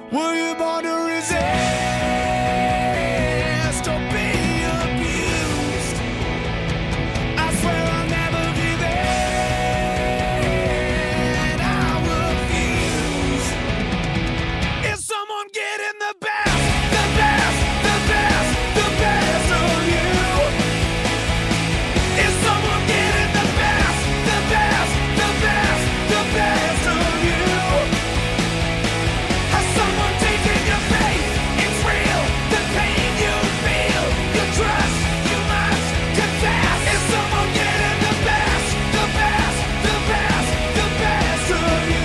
Were you born to resist or be abused? I swear I'll never give in. I refuse. Is someone getting the best, the best, the best, the best of you? Is someone getting the best, the best, the best, the best of you? Has someone taken your faith? It's real. The pain you feel, you trust, you must confess. Is someone getting the best, the best, the best, the best of you?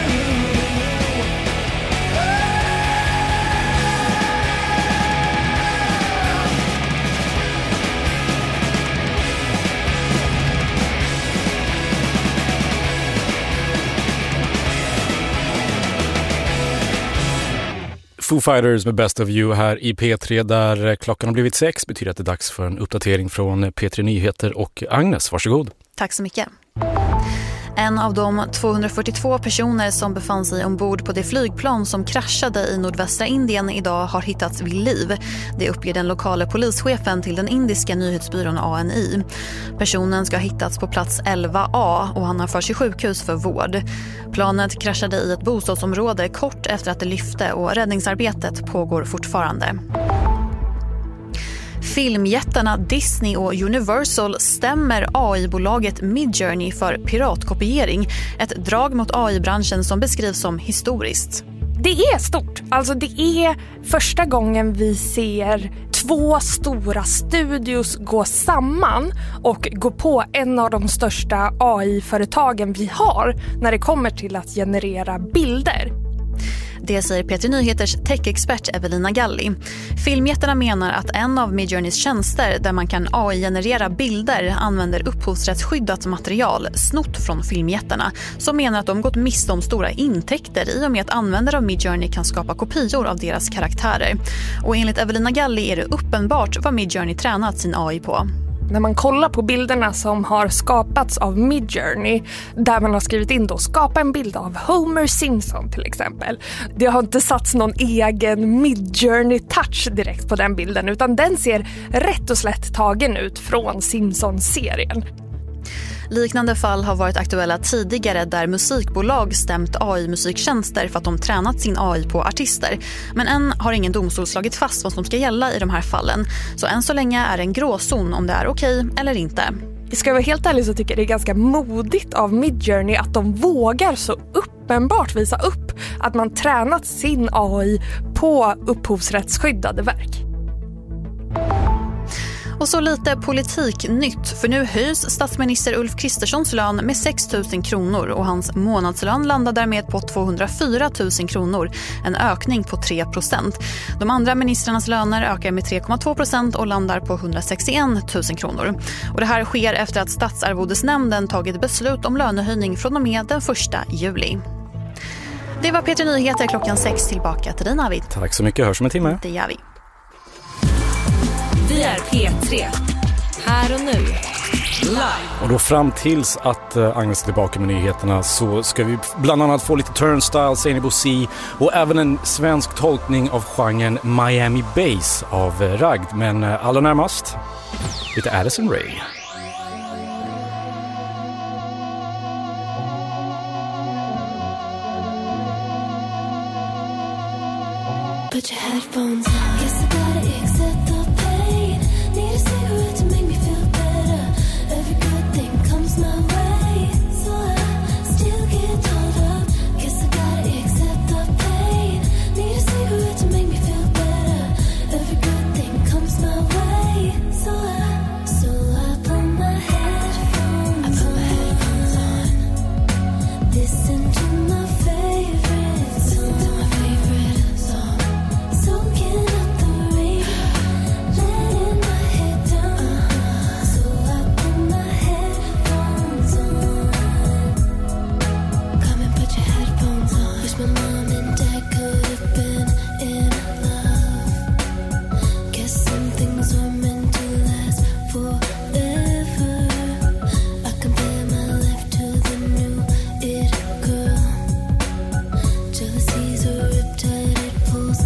Foo Fighters med Best of You här i P3 där klockan har blivit 6 betyder att det är dags för en uppdatering från P3 Nyheter och Agnes, varsågod. Tack så mycket. En av de 242 personer som befann sig ombord på det flygplan som kraschade i nordvästra Indien idag har hittats vid liv. Det uppger den lokala polischefen till den indiska nyhetsbyrån ANI. Personen ska ha hittats på plats 11A och han har förts till sjukhus för vård. Planet kraschade i ett bostadsområde kort efter att det lyfte och räddningsarbetet pågår fortfarande. Filmjättarna Disney och Universal stämmer AI-bolaget Midjourney för piratkopiering. Ett drag mot AI-branschen som beskrivs som historiskt. Det är stort. Alltså det är första gången vi ser två stora studios gå samman och gå på en av de största AI-företagen vi har när det kommer till att generera bilder. Det säger P3 Nyheters tech-expert Evelina Galli. Filmjättarna menar att en av Midjourneys tjänster där man kan AI-generera bilder använder upphovsrättsskyddat material snott från filmjättarna som menar att de gått miste om stora intäkter i och med att användare av Midjourney kan skapa kopior av deras karaktärer. Och enligt Evelina Galli är det uppenbart vad Midjourney tränat sin AI på. När man kollar på bilderna som har skapats av Midjourney, där man har skrivit in då, skapa en bild av Homer Simpson till exempel. Det har inte satts någon egen Midjourney-touch direkt på den bilden, utan den ser rätt och slätt tagen ut från Simpsons-serien. Liknande fall har varit aktuella tidigare där musikbolag stämt AI-musiktjänster för att de tränat sin AI på artister. Men än har ingen domstol slagit fast vad som ska gälla i de här fallen. Så än så länge är det en gråzon om det är okej eller inte. Jag ska vara helt ärlig så tycker jag det är ganska modigt av Midjourney att de vågar så uppenbart visa upp att man tränat sin AI på upphovsrättsskyddade verk. Och så lite politiknytt, för nu höjs statsminister Ulf Kristerssons lön med 6 000 kronor och hans månadslön landar därmed på 204 000 kronor, en ökning på 3%. De andra ministrarnas löner ökar med 3,2% och landar på 161 000 kronor. Och det här sker efter att Statsarvodesnämnden tagit beslut om lönehöjning från och med den 1 juli. Det var P3 Nyheter klockan 6, tillbaka till dig Navid. Tack så mycket, hörs om en timme. Det gör vi. Vi är P3. Här och nu. Live. Och då fram tills att Agnes är tillbaka med nyheterna så ska vi bland annat få lite Turnstile, Sainabo C och även en svensk tolkning av genren Miami Bass av Ragd. Men allra närmast lite Addison Rae. Put your headphones on. Guess I gotta accept the pain. Need a cigarette to make me feel better. Every good thing comes my way, so I still get hold up. Guess I gotta accept the pain. Need a cigarette to make me feel better. Every good thing comes my way, so I put my headphones on. Listen to my favorite song. Soaking up the rain, letting my head down. So I put my headphones on. Come and put your headphones on. Wish my mom and dad could have been in love. Guess some things were meant to last forever. I compare my life to the new It Girl. Jealousy's a riptide, it pulls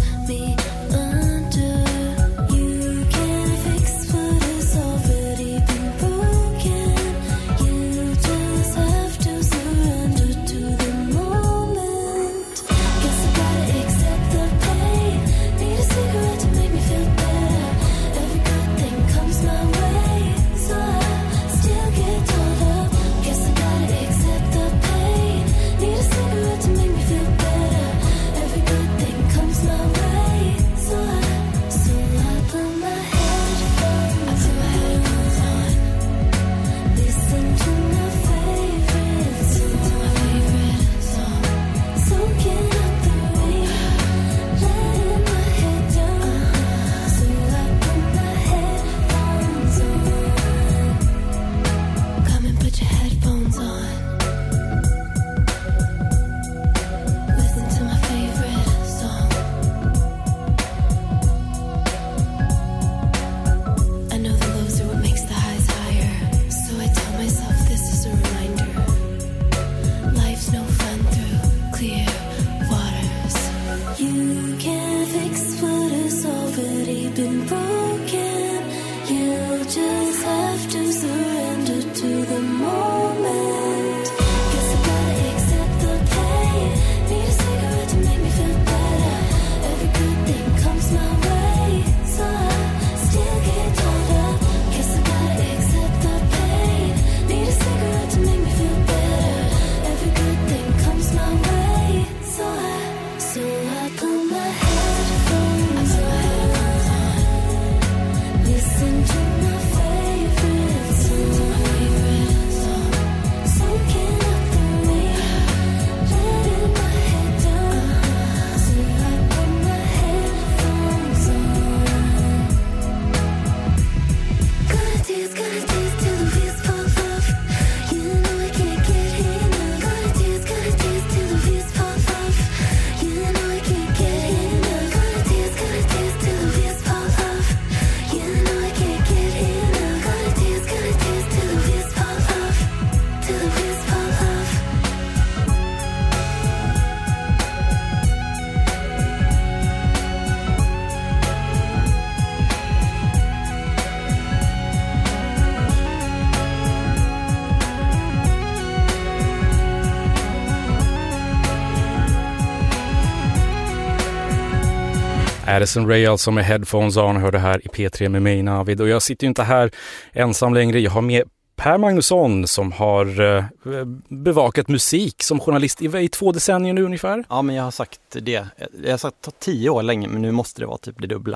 Addison Rae alltså med Headphones On, hörde här i P3 med mig, Navid. Och jag sitter ju inte här ensam längre. Jag har med Per Magnusson som har bevakat musik som journalist i 2 decennier nu ungefär. Ja, men jag har sagt det. Jag har sagt 10 år länge, men nu måste det vara typ det dubbla.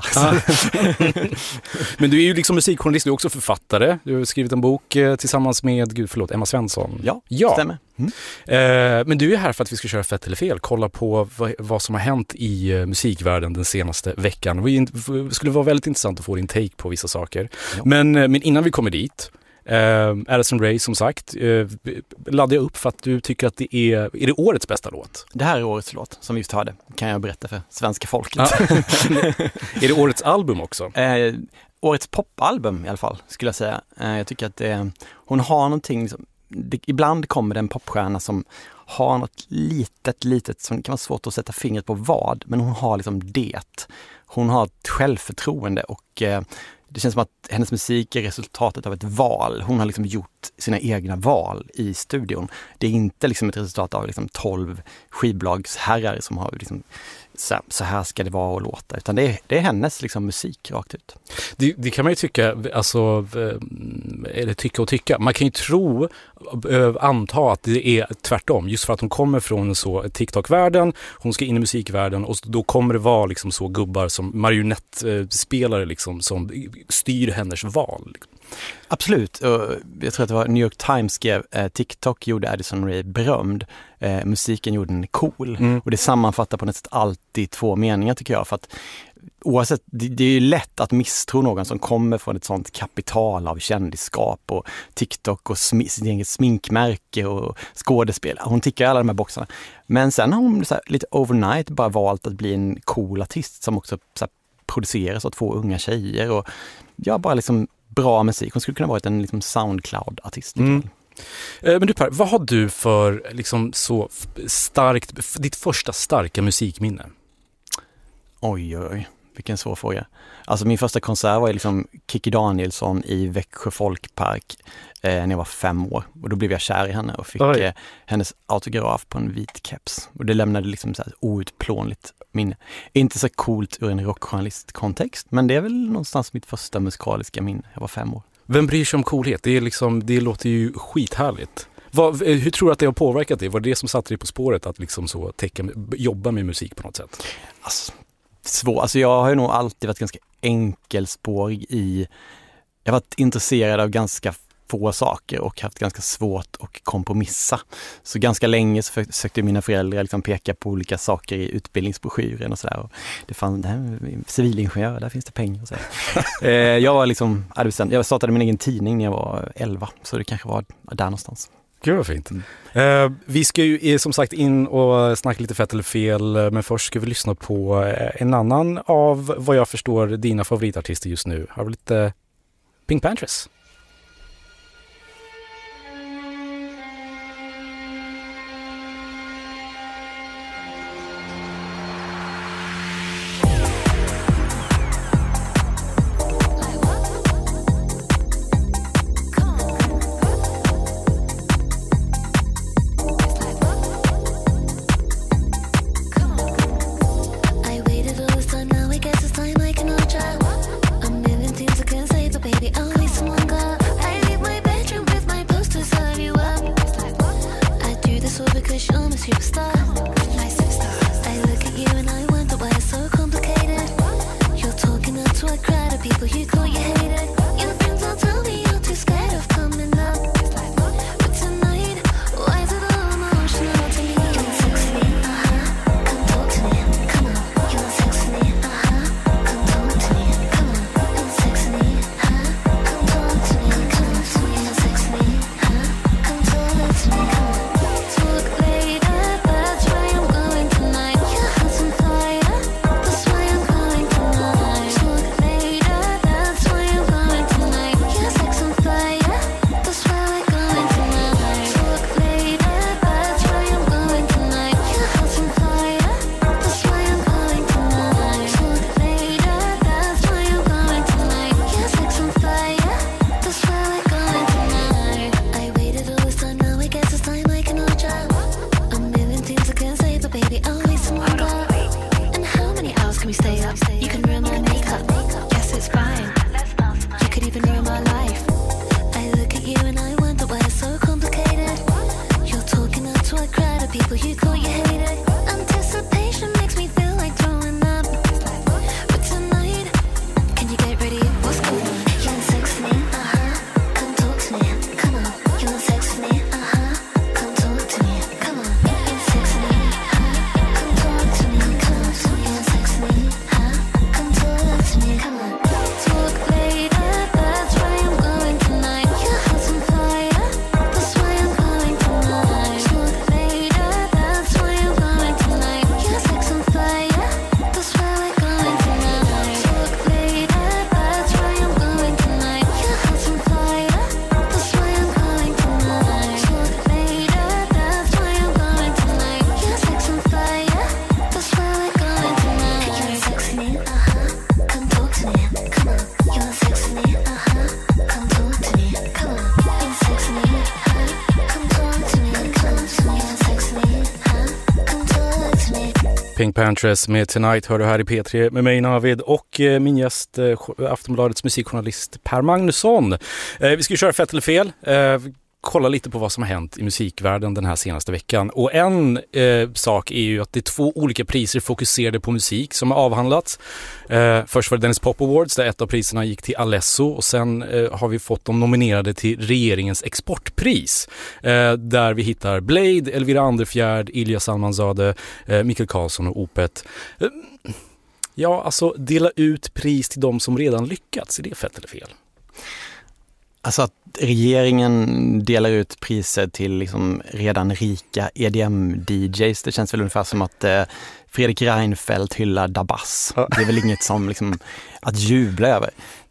Men du är ju liksom musikjournalist, du är också författare. Du har skrivit en bok tillsammans med, Emma Svensson. Ja. Stämmer. Men du är här för att vi ska köra Fett eller fel. Kolla på vad som har hänt i musikvärlden den senaste veckan. Det skulle vara väldigt intressant att få din take på vissa saker. Ja. Men innan vi kommer dit, Addison Rae som sagt, laddade jag upp för att du tycker att det är det årets bästa låt? Det här är årets låt som vi just hörde, kan jag berätta för svenska folket. Är det årets album också? Årets popalbum i alla fall, skulle jag säga. Jag tycker att hon har någonting ibland kommer det en popstjärna som har något litet som kan vara svårt att sätta fingret på vad, men hon har liksom det. Hon har ett självförtroende och det känns som att hennes musik är resultatet av ett val. Hon har liksom gjort sina egna val i studion. Det är inte liksom ett resultat av liksom 12 skivbolagsherrar som har liksom så här ska det vara och låta, utan det är hennes liksom musik rakt ut. Det kan man ju tycka, alltså, eller tycka. Man kan ju anta att det är tvärtom, just för att hon kommer från så TikTok-världen, hon ska in i musikvärlden och då kommer det vara liksom så gubbar som marionettspelare liksom, som styr hennes val. Absolut. Jag tror att det var New York Times skrev TikTok gjorde Addison Rae berömd. Musiken gjorde den cool. Och det sammanfattar på något sätt alltid 2 meningar tycker jag. För att oavsett, det är ju lätt att misstro någon som kommer från ett sånt kapital av kändisskap och TikTok och sitt eget sminkmärke och skådespel. Hon tickar alla de här boxarna. Men sen har hon så här, lite overnight bara valt att bli en cool artist som också så här, produceras av 2 unga tjejer och bara liksom bra musik. Hon skulle kunna vara en liksom Soundcloud-artist. Men du Per, vad har du för liksom så starkt, ditt första starka musikminne? Oj, vilken svår fråga. Alltså min första konsert var liksom Kikki Danielsson i Växjö folkpark när jag var 5 år. Och då blev jag kär i henne och fick hennes autograf på en vit keps. Och det lämnade liksom så här outplånligt minne. Inte så coolt ur en rockjournalistkontext, men det är väl någonstans mitt första musikaliska minne. Jag var 5 år. Vem bryr sig om coolhet? Det låter ju skithärligt. Hur tror du att det har påverkat dig? Var det som satte dig på spåret att liksom så jobba med musik på något sätt? Alltså jag har ju nog alltid varit ganska enkelspårig jag har varit intresserad av ganska få saker och haft ganska svårt att kompromissa. Så ganska länge så försökte mina föräldrar liksom peka på olika saker i utbildningsbroschyren och sådär. Det fanns civilingenjör, där finns det pengar och så. Jag startade min egen tidning när jag var 11, så det kanske var där någonstans. Gud vad fint. Vi ska ju som sagt in och snacka lite fett eller fel, men först ska vi lyssna på en annan av vad jag förstår dina favoritartister just nu. Har vi lite Pink Panthers? I'm living things I can't say, but baby, I'll be someone. Pink Panthers med Tonight hör du här i P3 med mig Navid och min gäst Aftonbladets musikjournalist Per Magnusson. Vi ska köra fett eller fel. Kolla lite på vad som har hänt i musikvärlden den här senaste veckan. Och en sak är ju att det är 2 olika priser fokuserade på musik som har avhandlats. Först var det Dennis Pop Awards där ett av priserna gick till Alesso och sen har vi fått dem nominerade till regeringens exportpris. Där vi hittar Blade, Elvira Anderfjärd, Ilja Salmanzadeh, Mikael Karlsson och Opeth. Ja, alltså dela ut pris till de som redan lyckats. Är det fett eller fel? Alltså att regeringen delar ut priser till liksom redan rika EDM-DJs, det känns väl ungefär som att Fredrik Reinfeldt hyllar Dabas. Det är väl inget som liksom att jubla över.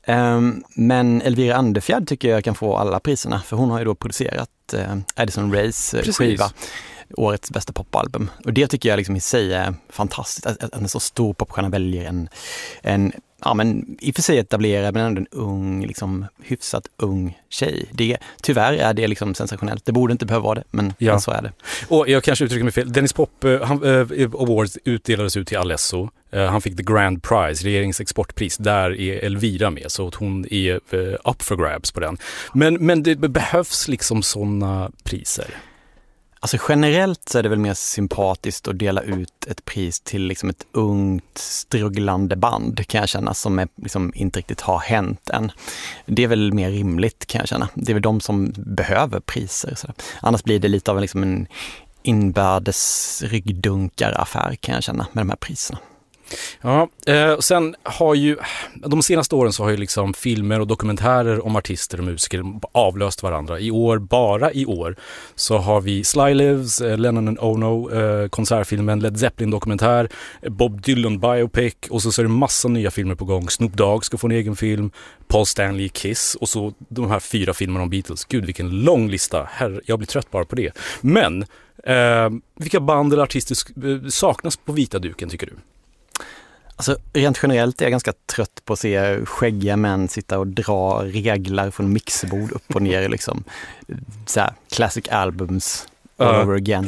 Men Elvira Anderfjärd tycker jag kan få alla priserna, för hon har ju då producerat Addison Rays skiva, årets bästa popalbum. Och det tycker jag liksom i sig är fantastiskt, att en så stor popstjärna väljer en ja, men i och för sig etablerad men ändå en ung, liksom hyfsat ung tjej. Tyvärr är det liksom sensationellt. Det borde inte behöva vara det, men så är det. Och jag kanske uttrycker mig fel. Dennis Pop Awards utdelades ut till Alesso. Han fick the Grand Prize, regeringens exportpris. Där är Elvira med, så att hon är up for grabs på den. Men det behövs liksom sådana priser. Alltså generellt så är det väl mer sympatiskt att dela ut ett pris till liksom ett ungt strugglande band, kan jag känna, som är, liksom, inte riktigt har hänt än. Det är väl mer rimligt, kan jag känna. Det är väl de som behöver priser. Så. Annars blir det lite av liksom en inbördes ryggdunkaraffär, kan jag känna, med de här priserna. Ja, sen har ju de senaste åren så har ju liksom filmer och dokumentärer om artister och musiker avlöst varandra. Bara i år så har vi Sly Lives, Lennon and Ono, konsertfilmen, Led Zeppelin dokumentär, Bob Dylan biopic, och så är det massa nya filmer på gång. Snoop Dogg ska få en egen film, Paul Stanley, Kiss, och så de här 4 filmerna om Beatles. Gud, vilken lång lista. Herre, jag blir trött bara på det. Men vilka band eller artister saknas på vita duken, tycker du? Alltså, rent generellt är jag ganska trött på att se skäggiga män sitta och dra reglar från mixerbord upp och ner, liksom. Så här, classic albums all over again.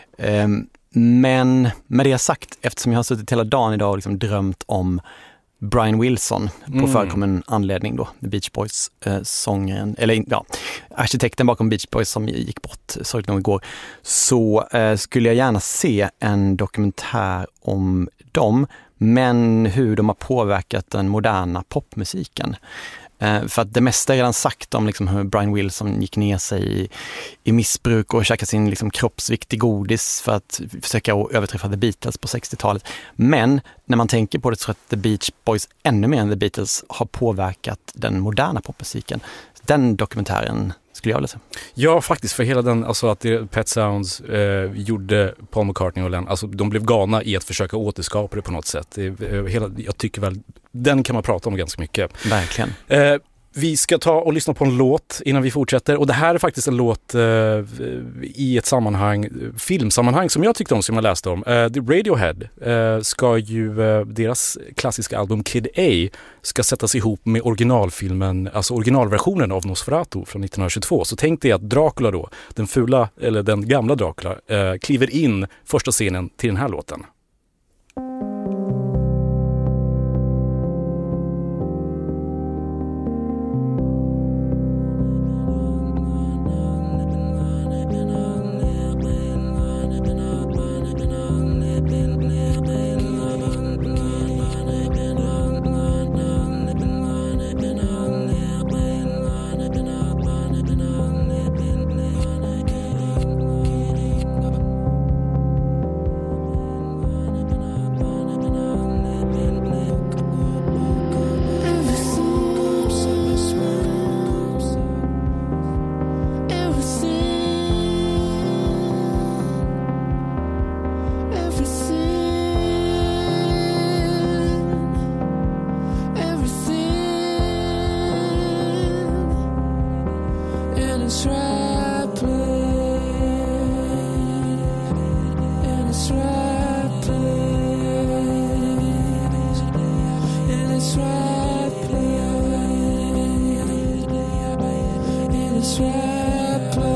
Men med det sagt, eftersom jag har suttit hela dagen idag och liksom drömt om Brian Wilson på förekommen anledning då, The Beach Boys sångaren, eller ja, arkitekten bakom Beach Boys som gick bort sorgligt nog igår, så skulle jag gärna se en dokumentär om dem, men hur de har påverkat den moderna popmusiken. För att det mesta är redan sagt om liksom hur Brian Wilson gick ner sig i missbruk och käkade sin liksom kroppsvikt i godis för att försöka överträffa The Beatles på 60-talet. Men när man tänker på det så att The Beach Boys ännu mer än The Beatles har påverkat den moderna popmusiken. Den dokumentären skulle jag vilja se. Ja, faktiskt, för hela den, alltså att Pet Sounds gjorde Paul McCartney och Lennon, alltså de blev galna i att försöka återskapa det på något sätt. Jag tycker väl, den kan man prata om ganska mycket. Verkligen. Vi ska ta och lyssna på en låt innan vi fortsätter, och det här är faktiskt en låt i ett sammanhang, filmsammanhang, som jag tyckte om, som jag läste om. Radiohead ska ju, deras klassiska album Kid A ska sättas ihop med originalfilmen, alltså originalversionen av Nosferatu från 1922. Så tänk dig att Dracula då, den fula, eller den gamla Dracula, kliver in första scenen till den här låten.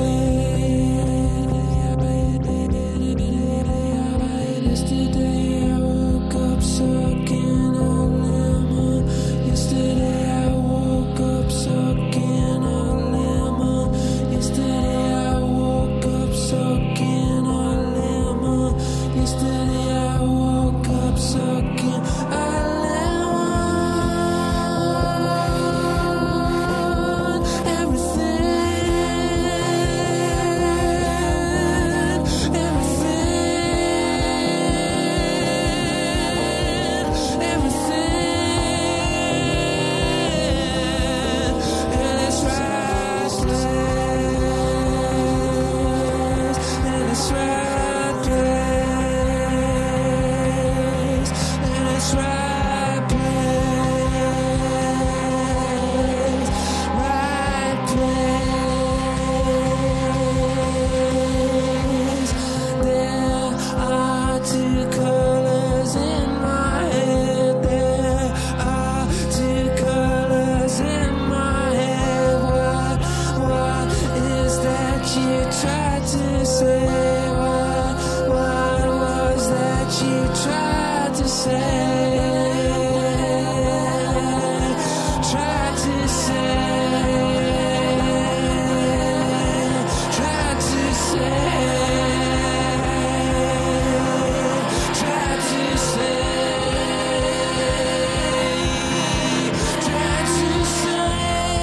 Yesterday you tried to say. Tried to say. Tried to say. Tried to say. Tried to say.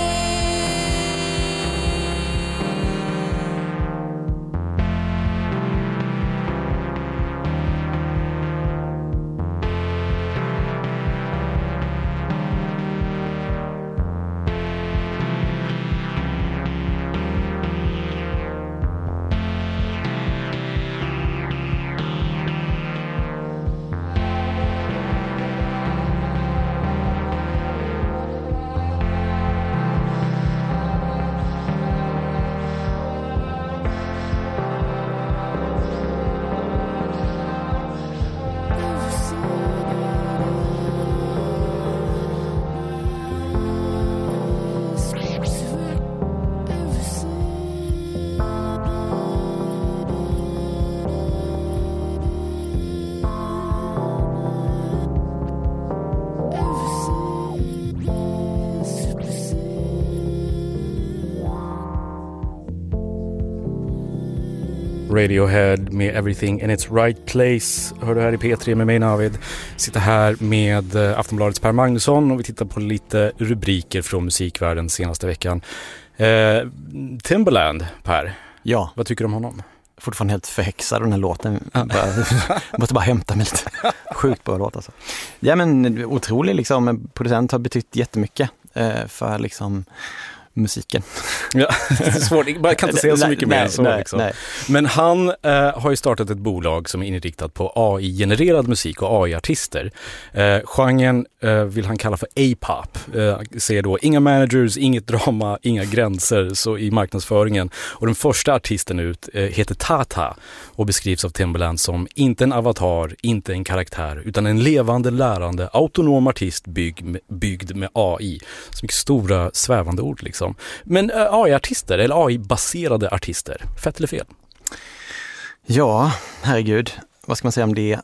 Radiohead med Everything in its right place. Hör du här i P3 med mig, Navid. Sitter här med Aftonbladets Per Magnusson och vi tittar på lite rubriker från musikvärlden senaste veckan. Timbaland, Per. Ja. Vad tycker du om honom? Fortfarande helt förhäxad den här låten. Måste bara hämta mig lite. Sjukt bra låt alltså. Ja, men otrolig liksom. Producent har betytt jättemycket för liksom musiken. Ja, det är svårt. Jag kan inte säga så mycket mer än så. Liksom. Men han har ju startat ett bolag som är inriktat på AI-genererad musik och AI-artister. Genren vill han kalla för A-pop. Säger då inga managers, inget drama, inga gränser så i marknadsföringen. Och den första artisten ut heter Tata och beskrivs av Timbaland som inte en avatar, inte en karaktär, utan en levande, lärande, autonom artist byggd med AI. Så mycket stora, svävande ord liksom. Men AI-artister eller AI-baserade artister, fett eller fel? Ja, herregud. Vad ska man säga om det?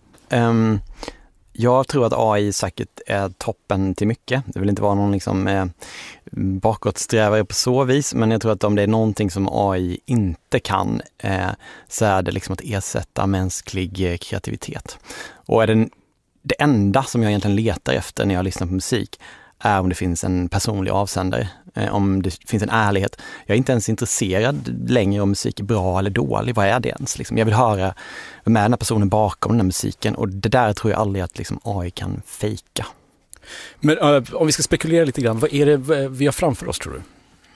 Jag tror att AI säkert är toppen till mycket. Det vill inte vara någon liksom, bakåtsträvare på så vis, men jag tror att om det är någonting som AI inte kan så är det liksom att ersätta mänsklig kreativitet. Och är det enda som jag egentligen letar efter när jag lyssnar på musik är om det finns en personlig avsändare, om det finns en ärlighet. Jag är inte ens intresserad längre om musik är bra eller dålig. Vad är det ens? Liksom, jag vill höra vem är den här personen bakom den här musiken, och det där tror jag aldrig att liksom, AI kan fejka. Men om vi ska spekulera lite grann, vad är det vi har framför oss tror du?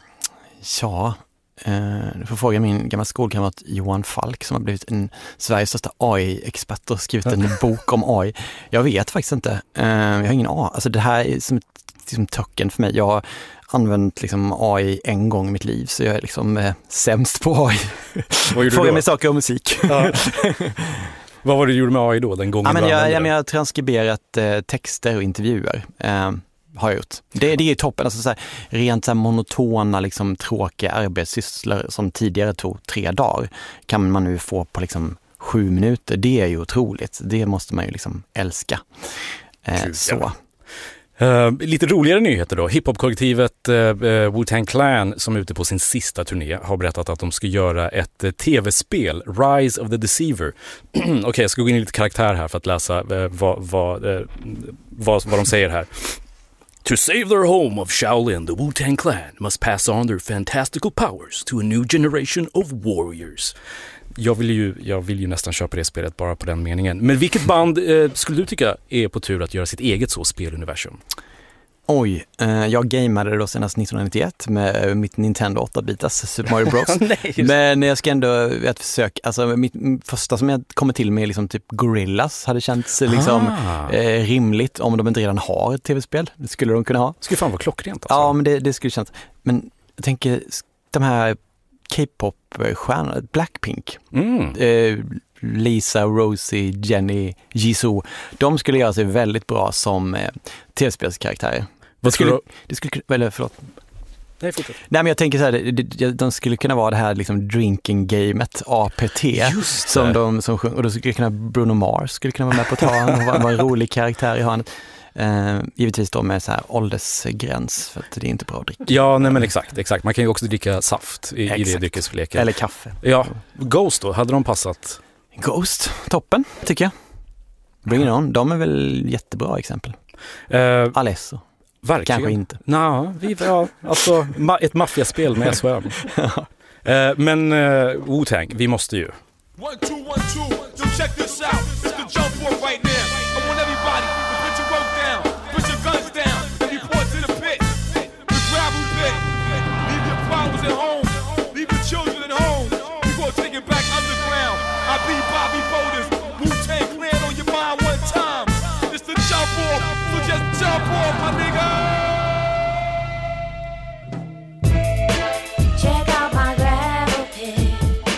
Ja, du får fråga min gamla skolkamrat Johan Falk som har blivit en Sveriges största AI-expert och skrivit en bok om AI. Jag vet faktiskt inte. Jag har ingen AI. Alltså det här är som ett töcken för mig. Jag har använt liksom AI en gång i mitt liv, så jag är liksom sämst på AI. Fråga mig saker om musik. Ja. Vad var det du gjorde med AI då den gången? Jag har transkriberat texter och intervjuer. Har jag gjort. Det är toppen. Alltså så här, rent så här monotona, liksom, tråkiga arbetssysslor som tidigare tog 3 dagar kan man nu få på liksom 7 minuter. Det är ju otroligt. Det måste man ju liksom älska. Så. Lite roligare nyheter då. Hiphop-kollektivet Wu-Tang Clan som är ute på sin sista turné har berättat att de ska göra ett tv-spel, Rise of the Deceiver. Okej, jag ska gå in i lite karaktär här för att läsa vad de säger här. To save their home of Shaolin, the Wu-Tang Clan must pass on their fantastical powers to a new generation of warriors. Jag vill ju nästan köpa det spelet bara på den meningen. Men vilket band skulle du tycka är på tur att göra sitt eget så speluniversum? Oj, jag gameade då senast 1991 med mitt Nintendo 8-bitars Super Mario Bros. Men jag ska ändå ett försök, alltså mitt första som jag kommer till med liksom typ Gorillaz hade känts liksom rimligt om de inte redan har ett tv-spel. Det skulle de kunna ha. Det skulle fan vara klockrent alltså. Ja, men det skulle kännas. Men jag tänker, de här K-pop-stjärnorna, Blackpink, Lisa, Rosie, Jennie, Jisoo, de skulle göra sig väldigt bra som tv-spelskaraktärer. Nej, fortsätt. Nej, men jag tänker så här, de skulle kunna vara det här liksom drinking-gamet, APT. Just som de som sjunger. Och då skulle kunna Bruno Mars skulle kunna vara med på ett hörn och vara en rolig karaktär i hörnet. Givetvis då med så här åldersgräns, för att det är inte bra att dricka. Ja, nej men exakt. Man kan ju också dricka saft i det dryckesförleken. Eller kaffe. Ja, Ghost då, hade de passat? Ghost, toppen tycker jag. Bring it on, de är väl jättebra exempel. Alesso. Verkligen. Kanske inte. Alltså ett maffiaspel med SVM. Men Wu-Tang, vi måste ju. 1, 2, 1, 2. Yo, check this out. It's the jump off right now. I want everybody to put your work down, put your guns down, and report to the pit. The gravel pit. Leave your problems at home. Leave your children at home. We gonna take it back underground. I be Bobby Boulders. Wu-Tang Clan on your mind one time. It's the jump off. So just jump off, my nigga. Check out my gravel pit.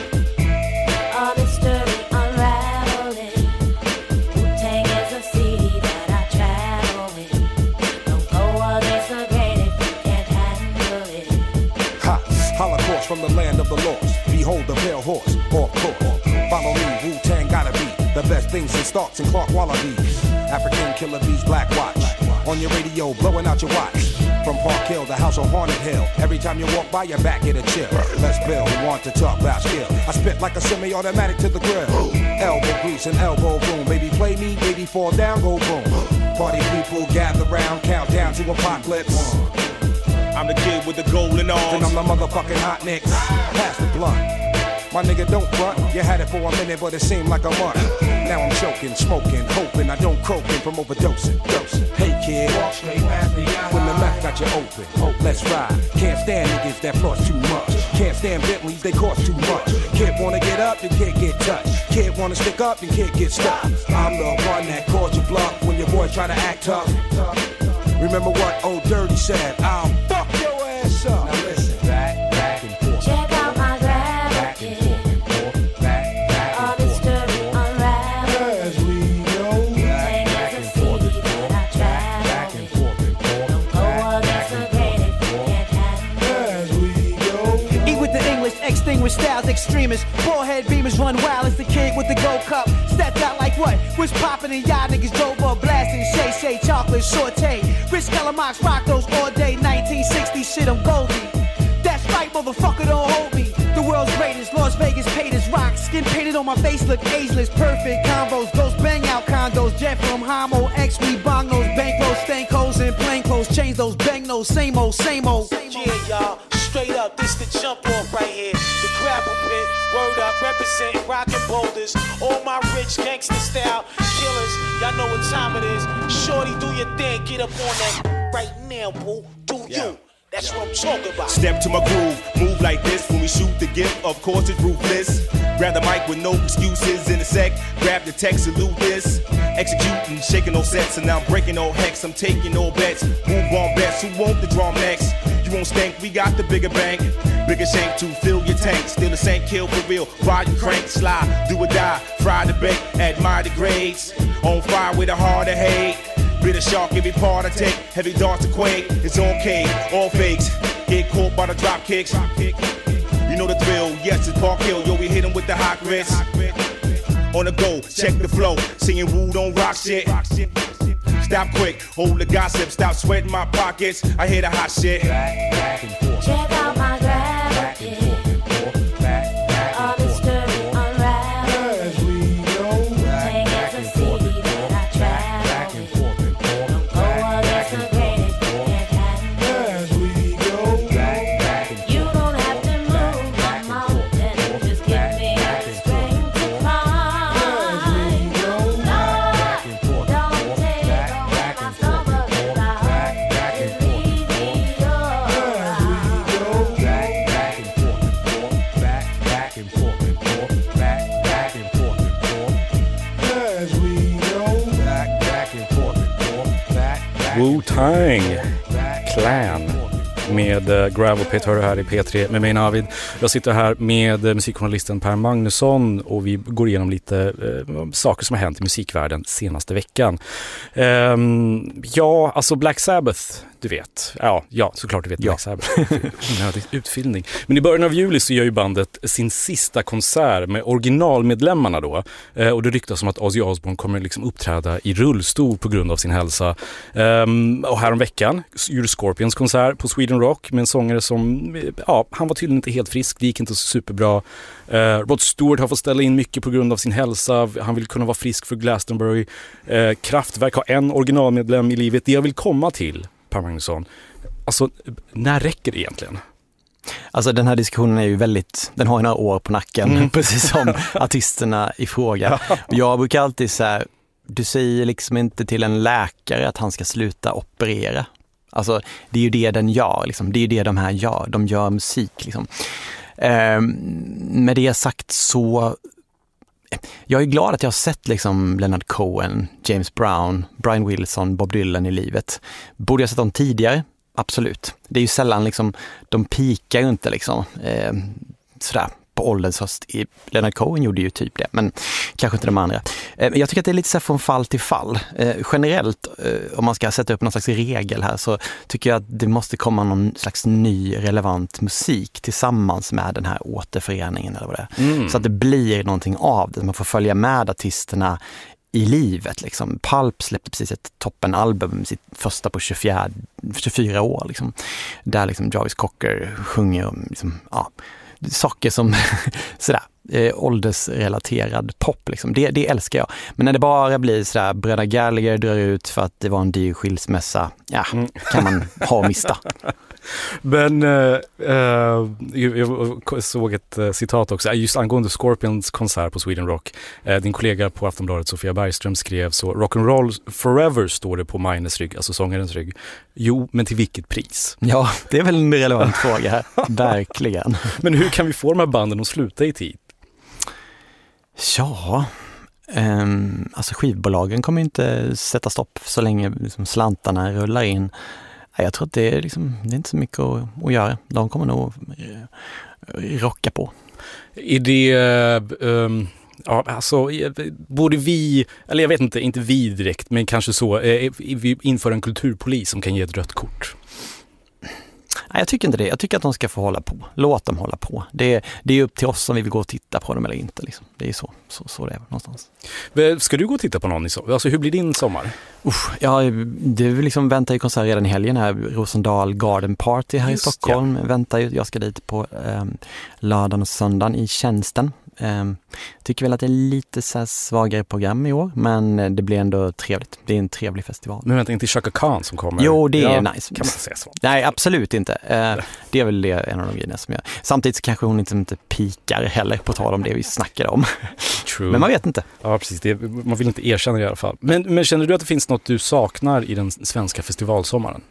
All this dirty unraveling. Wu-Tang is a city that I travel with. Don't go against the grain if you can't handle it. Ha! Holocaust from the land of the lost. Behold the pale horse, off course. Follow me, Wu-Tang gotta be the best things in Starks and Clark Wallabies. African killer bees, Black Watch. On your radio, blowing out your watch. From Park Hill, the house on Haunted Hill. Every time you walk by, your back get a chill. Let's build, who want to talk about skill. I spit like a semi-automatic to the grill. Elbow grease and elbow room. Baby play me, baby fall down, go boom. Party people gather round, count down to apocalypse. I'm the kid with the golden arms. And I'm the motherfucking hot nicks. Pass the blunt. My nigga, don't front. You had it for a minute, but it seemed like a month. Now I'm choking, smoking, hoping I don't croaking from overdosing. Hey kid, when the mouth got you open, let's ride. Can't stand niggas that floss too much. Can't stand Bentleys, they cost too much. Kid wanna get up, then kid get touched. Kid wanna stick up, then kid get stuck. I'm the one that calls you bluff when your boys try to act tough. Remember what old Dirty said? I'll fuck your ass up. Now listen, back and forth. Check out my gravel pit. All this dirty unraveling. As we go, Wu-Tang is a city that I travel with. Don't go against the grain if you can't handle it. as we go. Eat with the English, extinguish styles, extremists. Forehead beamers run wild as the kid with the gold cup. Stepped out like what? Was popping and y'all niggas drove up blasting. Shay, chocolate, saute. Rich Calamox, rock those all day. 1960 shit, I'm Goldie. That's right, motherfucker, don't hold me. The world's greatest, Las Vegas paid as rock. Skin painted on my face, look ageless. Perfect combos, those bang out condos. Jet from Homo, X, we bong those bankrolls, stank hoes and plain clothes. Change those bang those, same old, same old. Yeah, y'all, straight up, this the jump off right here. The gravel pit, word up, representing rockin' boulders. All my rich gangster style killers, y'all know what time it is. Shorty, do your thing, get up on that right now, boo. Do you? That's what I'm talking about. Step to my groove, move like this when we shoot the gift. Of course it's ruthless. Grab the mic with no excuses in a sec. Grab the text, salute this. Executing, shaking no sets, and now I'm breaking no hex. I'm taking no bets. Move on bets. Who want the drum next? You won't stink. We got the bigger bank, bigger shank to fill your tank. Still the same kill for real. Ride and crank, slide, do or die. Fry the bait, admire the grades. On fire with a heart of hate. Bitter shark, every part I take. Heavy darts to quake. It's on K, all fakes. Get caught by the drop kicks. You know the thrill. Yes, it's Park Hill. Yo, we hit him with the hot grits. On the go, check the flow. Singing Wu don't rock shit. Stop quick, hold the gossip. Stop sweating my pockets. I hear the hot shit. Check out my gravel pit. All this dirty unraveling. As we go, Wu-Tang is a city that I travel with. Don't go against the grain if you can't handle it. as we go. You don't have to move my mountain, just give me the strength to climb. Lord, don't take away my stomach if I hurt is leaving As we go, Wu-Tang Clan med Gravel Pit hör du här i P3 med mig Navid. Jag sitter här med musikjournalisten Per Magnusson och vi går igenom lite saker som har hänt i musikvärlden senaste veckan. Ja, alltså Black Sabbath, du vet. Ja, såklart du vet. Black Sabbath. Onödig utfyllning. Men i början av juli så gör ju bandet sin sista konsert med originalmedlemmarna då. Och det ryktas om att Ozzy Osbourne kommer liksom uppträda i rullstol på grund av sin hälsa. Och här om veckan gjorde Scorpions konsert på Sweden Rock med en sångare som, han var tydligen inte helt frisk. Det gick inte så superbra. Rod Stewart har fått ställa in mycket på grund av sin hälsa. Han vill kunna vara frisk för Glastonbury. Kraftwerk har en originalmedlem i livet. Det jag vill komma till, Per Magnusson, alltså när räcker det egentligen? Alltså den här diskussionen är ju den har några år på nacken, precis som artisterna i fråga. Jag brukar alltid säga, du säger liksom inte till en läkare att han ska sluta operera. Alltså det är ju det den gör, liksom. Det är ju det de här gör. De gör musik liksom. Med det sagt så jag är glad att jag har sett liksom Leonard Cohen, James Brown, Brian Wilson, Bob Dylan i livet. Borde jag sett dem tidigare? Absolut. Det är ju sällan liksom, de pikar ju inte liksom sådär på ålderns höst. Leonard Cohen gjorde ju typ det, men kanske inte de andra. Jag tycker att det är lite så från fall till fall. Generellt, om man ska sätta upp någon slags regel här, så tycker jag att det måste komma någon slags ny relevant musik tillsammans med den här återföreningen eller vad det är. Så att det blir någonting av det. Man får följa med artisterna i livet liksom. Pulp släppte precis ett toppenalbum, sitt första på 24 år liksom. Där liksom Jarvis Cocker sjunger om liksom, saker som sådär åldersrelaterad pop liksom. Det älskar jag. Men när det bara blir sådär Bröderna Gallagher drar ut för att det var en dyr skilsmässa, kan man ha och mista. Men jag såg ett citat också just angående Scorpions konsert på Sweden Rock. Din kollega på Aftonbladet, Sofia Bergström, skrev så: Rock'n'roll forever står det på Magnus rygg, alltså sångarens rygg. Jo, men till vilket pris? Ja, det är väl en relevant fråga här. Verkligen. Men hur kan vi få de här banden att sluta i tid? Ja, alltså skivbolagen kommer inte sätta stopp så länge liksom slantarna rullar in. Jag tror att det är inte så mycket att göra. De kommer nog rocka på. Är det... borde vi, eller jag vet inte vi direkt, men kanske så, vi inför en kulturpolis som kan ge ett rött kort? Nej, jag tycker inte det. Jag tycker att de ska få hålla på. Låt dem hålla på. Det är upp till oss om vi vill gå och titta på dem eller inte. Liksom. Det är så det är någonstans. Ska du gå och titta på någon i sommar? Alltså hur blir din sommar? Det liksom väntar ju konsert redan i helgen här. Rosendal Garden Party här i Stockholm. Väntar ju. Jag ska dit på lördagen och söndagen i tjänsten. Tycker väl att det är lite så här svagare program i år, men det blir ändå trevligt. Det är en trevlig festival. Men vänta, inte Chaka Khan som kommer? Jo, det är nice. Kan man säga så? Nej, absolut inte. Det är väl en av de grejerna som jag... Samtidigt så kanske hon inte pikar heller, på tal om det vi snackade om. True. Men man vet inte. Ja, precis. Man vill inte erkänna det i alla fall. Men känner du att det finns något du saknar i den svenska festivalsommaren?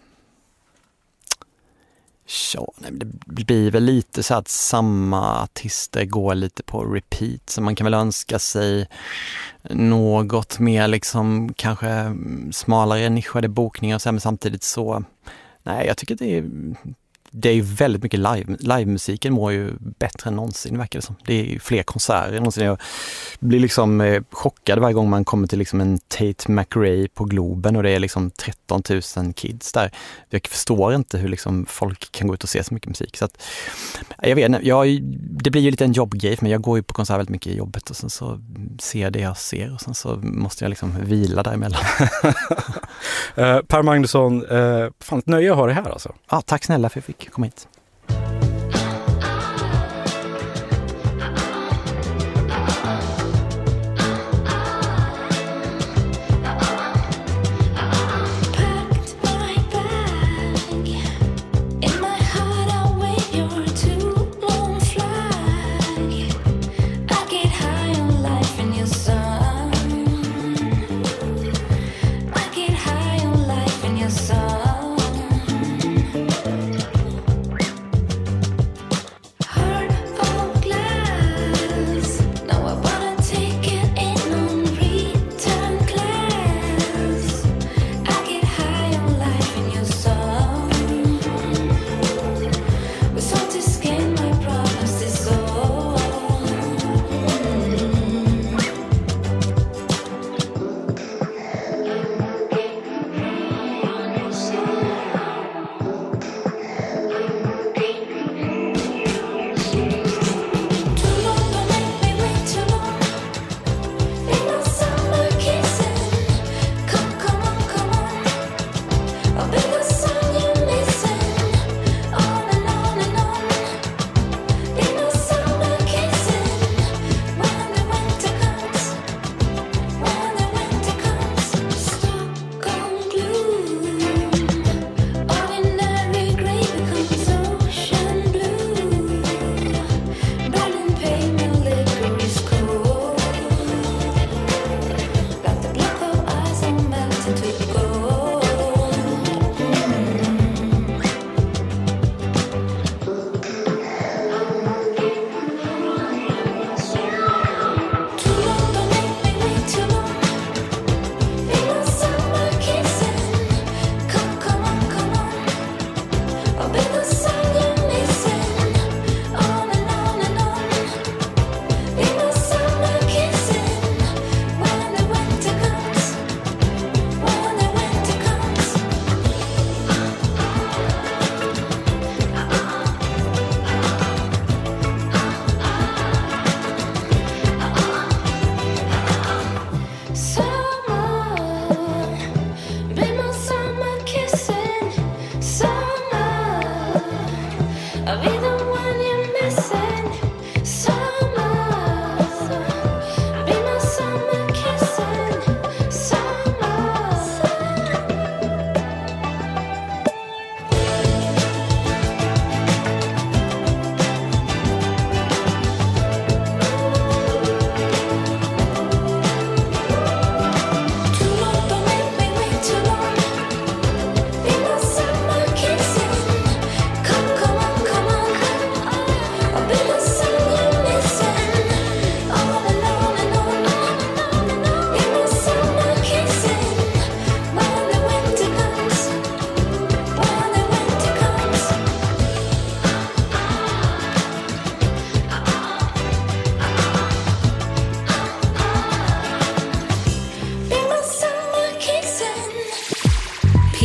Ja, det blir väl lite så att samma artister går lite på repeat, så man kan väl önska sig något mer liksom kanske smalare nischade bokningar och så här, men samtidigt så jag tycker att det är ju väldigt mycket livemusiken mår ju bättre än någonsin, verkar det som. Det är ju fler konserter än någonsin. Jag blir liksom chockad varje gång man kommer till liksom en Tate McRae på Globen och det är liksom 13 000 kids där. Jag förstår inte hur liksom folk kan gå ut och se så mycket musik. Så att, jag vet inte, det blir ju lite en jobbgrej, men jag går ju på konsert väldigt mycket i jobbet och sen så ser jag det jag ser och sen så måste jag liksom vila däremellan. Per Magnusson, fan ett nöje att ha det här alltså. Ja, tack snälla för att jag fick komma hit.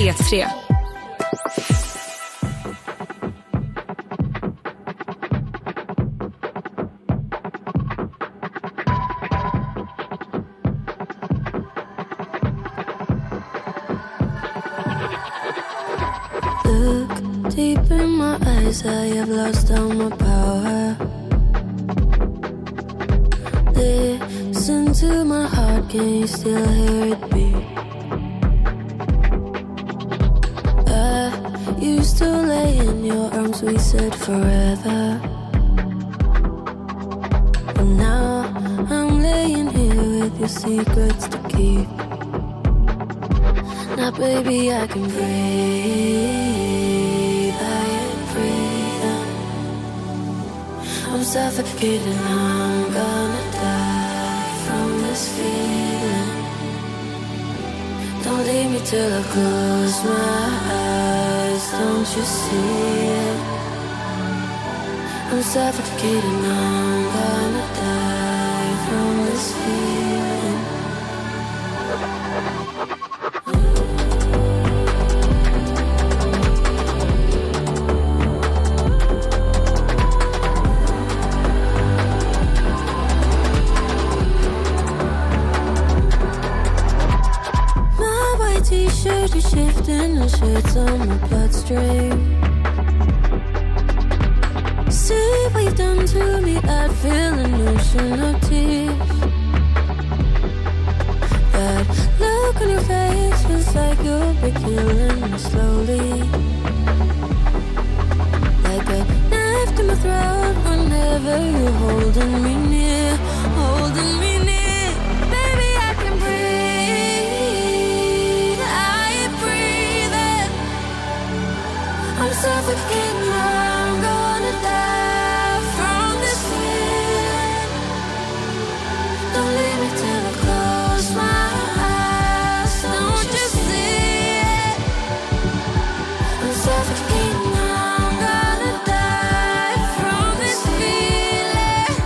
P3. Look deep in my eyes, I have lost all my power. Listen to my heart, can you still hear it beat? I used to lay in your arms, we said forever. But now I'm laying here with your secrets to keep. Now baby I can breathe, I am breathing. I'm suffocating, I'm gonna die from this feeling. Don't leave me till I close my eyes, don't you see it? I'm suffocating, I'm gonna die from this feeling. T-shirt is shifting and shirts on my bloodstream. See what you've done to me, I'd feel an ocean of tears. That look on your face feels like you'll be killing me slowly. Like a knife to my throat whenever you're holding me near, holding me near. Baby, I can breathe. I'm suffocating, I'm gonna die from this feeling. Don't leave me till I close my eyes, don't you see it? I'm suffocating, I'm gonna die from this feeling.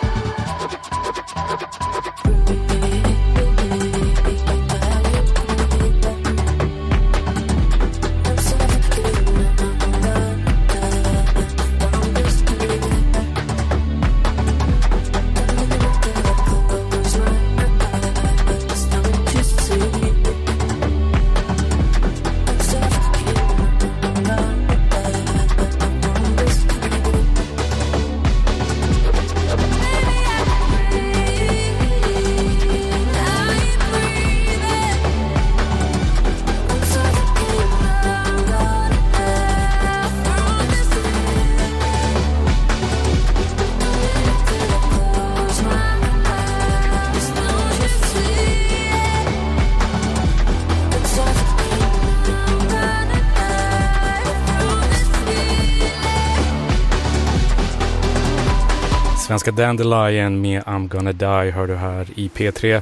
Svenska Dandelion med I'm Gonna Die hör du här i P3.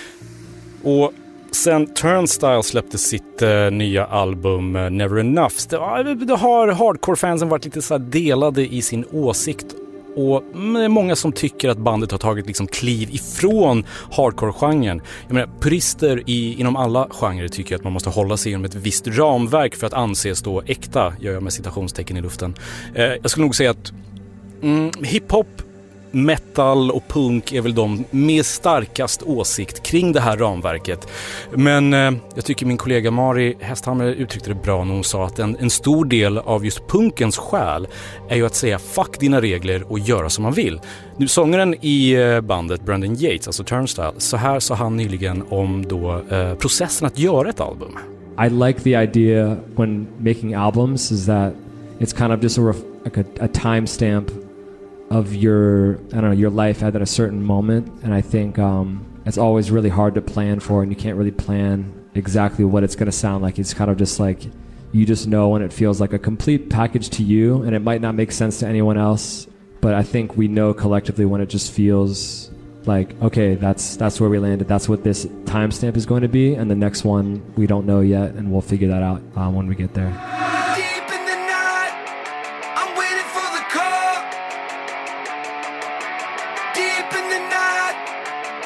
Och sen Turnstile släppte sitt nya album Never Enough. Det har hardcore-fansen varit lite så här delade i sin åsikt. Och det är många som tycker att bandet har tagit liksom kliv ifrån hardcore-genren. Jag menar, purister inom alla genrer tycker att man måste hålla sig inom ett visst ramverk för att anses då äkta, gör jag med citationstecken i luften. Jag skulle nog säga att hiphop, metal och punk är väl de med starkast åsikt kring det här ramverket. Men jag tycker min kollega Mari Hästhammer uttryckte det bra när hon sa att en stor del av just punkens själ är ju att säga fuck dina regler och göra som man vill. Nu sångaren i bandet Brandon Yates, alltså Turnstile, så här sa han nyligen om då processen att göra ett album. I like the idea when making albums is that it's kind of just a timestamp of your life at a certain moment, and I think it's always really hard to plan for, and you can't really plan exactly what it's going to sound like. It's kind of just like you just know when it feels like a complete package to you, and it might not make sense to anyone else, but I think we know collectively when it just feels like, okay, that's where we landed, that's what this timestamp is going to be, and the next one we don't know yet, and we'll figure that out when we get there.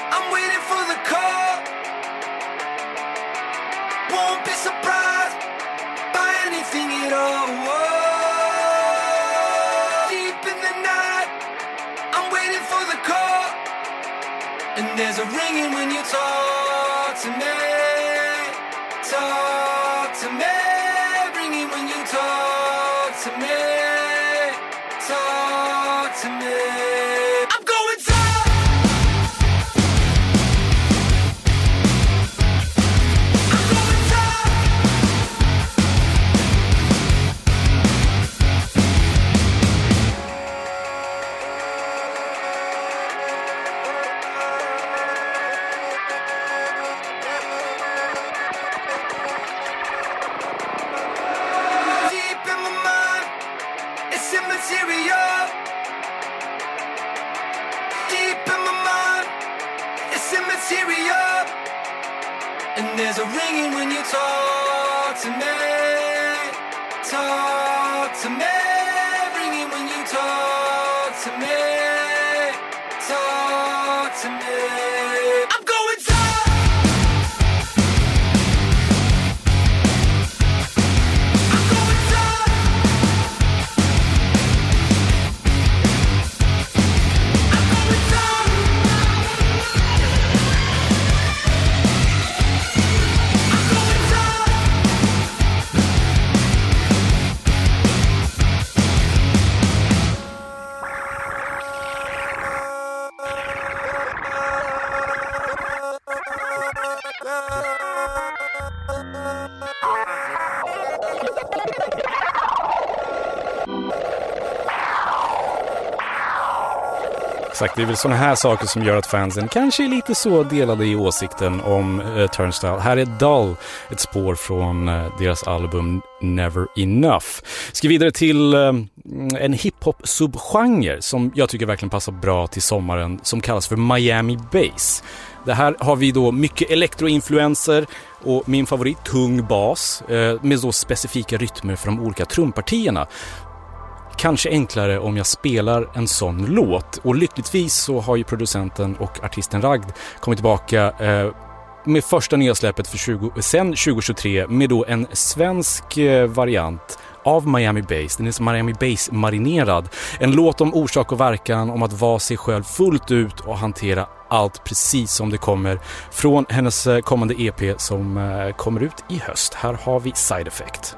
Won't be surprised anything at all. Deep in the night, I'm waiting for the call, and there's a ringing when you talk to me. Talk to me, ringing when you talk to me. Talk to me. I'm going talk. I'm going talk. Deep in my mind, it's immaterial. Deep in my mind, it's immaterial. And there's a ringing when you talk to me. Talk to me, ringing when you talk to me. Talk to me. I'm going talk. I'm going talk. I'm going talk. I'm going talk. Exakt, det är väl såna här saker som gör att fansen kanske är lite så delade i åsikten om Turnstile. Här är Dull, ett spår från deras album Never Enough. Ska vidare till en hiphop-subgenre som jag tycker verkligen passar bra till sommaren, som kallas för Miami Bass. Det här har vi då mycket elektroinfluenser och min favorit, tung bas med så specifika rytmer för de olika trumpartierna. Kanske enklare om jag spelar en sån låt. Och lyckligtvis så har ju producenten och artisten Ragd kommit tillbaka med första nedsläppet sen 2023 med då en svensk variant av Miami Bass. Den är som Miami Bass marinerad. En låt om orsak och verkan, om att vara sig själv fullt ut och hantera allt precis som det kommer från hennes kommande EP som kommer ut i höst. Här har vi Side Effect.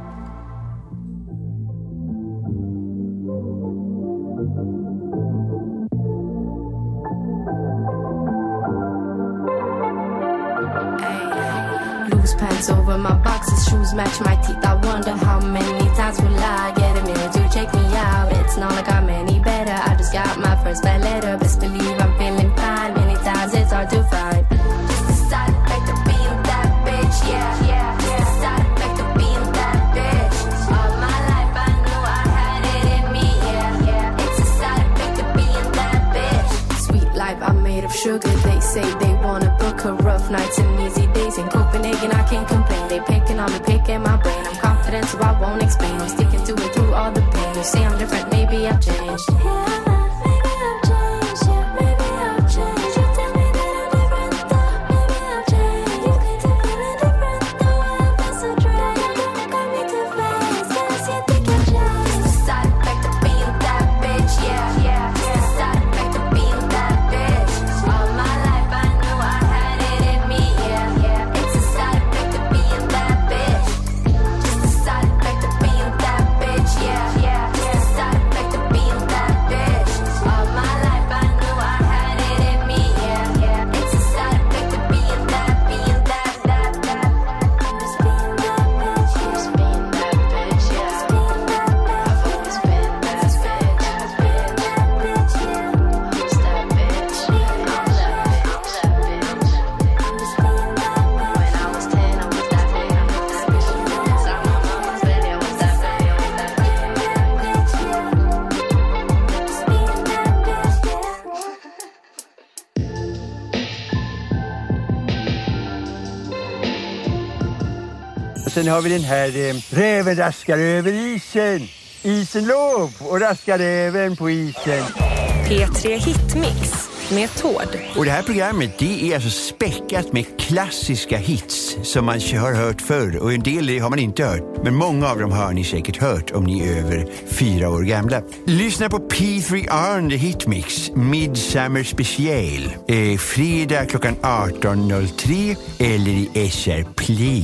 Loose pants over my boxes, shoes match my teeth. I wonder how many times will I get a minute to check me out. It's not like I'm any better, I just got my first bad letter. Best believe I'm feeling fine, many times it's hard to find. Just the side effect of being that bitch, yeah, yeah. Just the side effect of being that bitch. All my life I knew I had it in me, yeah, yeah. It's the side effect of being that bitch. Sweet life, I'm made of sugar. They say they wanna book a rough nights and easy days in Copenhagen. I can't complain. They picking on me, picking my brain. I'm confident, so I won't explain. I'm sticking to it through all the pain. You say I'm different, maybe I've changed. Yeah, maybe I've changed. Yeah, maybe I've changed. You tell me that I'm different, though. Maybe I've changed. You can tell me I'm different, though. I have been so dry. You don't got me too fast. Yes, you think I've changed. The side effect of being that bitch. Yeah, yeah, yeah. The side effect of being that bitch. All my life I knew I had it in me. Yeah, yeah. It's a side effect of being that bitch. Just a side effect of being that bitch. Yeah, yeah, yeah. The side effect of being that bitch. All my life I knew I had it in me. Yeah, yeah. It's a side effect of being that, that. Just being that bitch. Just being that bitch. Yeah. I've always been that bitch. Just being that bitch. Yeah. Who's that bitch? I'm that bitch. Just being that bitch. When I was 10, I was that big. I'm that bitch. Saw my mama's baby, I was that big. I'm that bitch. Just being that bitch. Och sen har vi den här räven raskar över isen. Isen låg och raskar räven på isen. P3 Hitmix. med Tord. Och det här programmet, det är alltså späckat med klassiska hits som man har hört förr. Och en del har man inte hört. Men många av dem har ni säkert hört om ni är över 4 år gamla. Lyssna på P3 on the Hitmix Midsummer Special. Fredag klockan 18.03 eller i SR Play.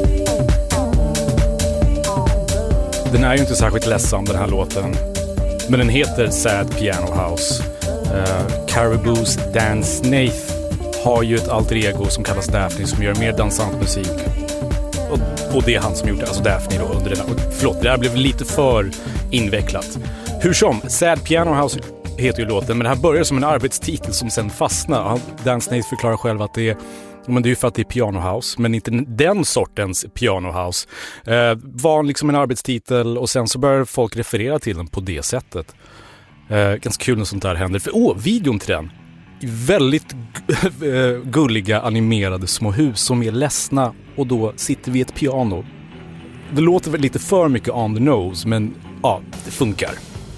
Den är ju inte särskilt ledsam, den här låten. Men den heter Sad Piano House. Caribou's Dan Snaith har ju ett alter ego som kallas Daphne som gör mer dansant musik. Och det är han som gjort det, alltså Daphne då under den här. Förlåt, det här blev lite för invecklat. Hur som, Sad Piano House heter ju låten, men det här börjar som en arbetstitel som sen fastnar. Dan Snaith förklarar själv att det är ju för att det är piano house, men inte den sortens piano house. Var liksom en arbetstitel och sen så börjar folk referera till den på det sättet. Ganska kul när sånt där händer. För videon till den, väldigt gulliga animerade små hus som är ledsna och då sitter vi i ett piano. Det låter väl lite för mycket on the nose, men ja, det funkar.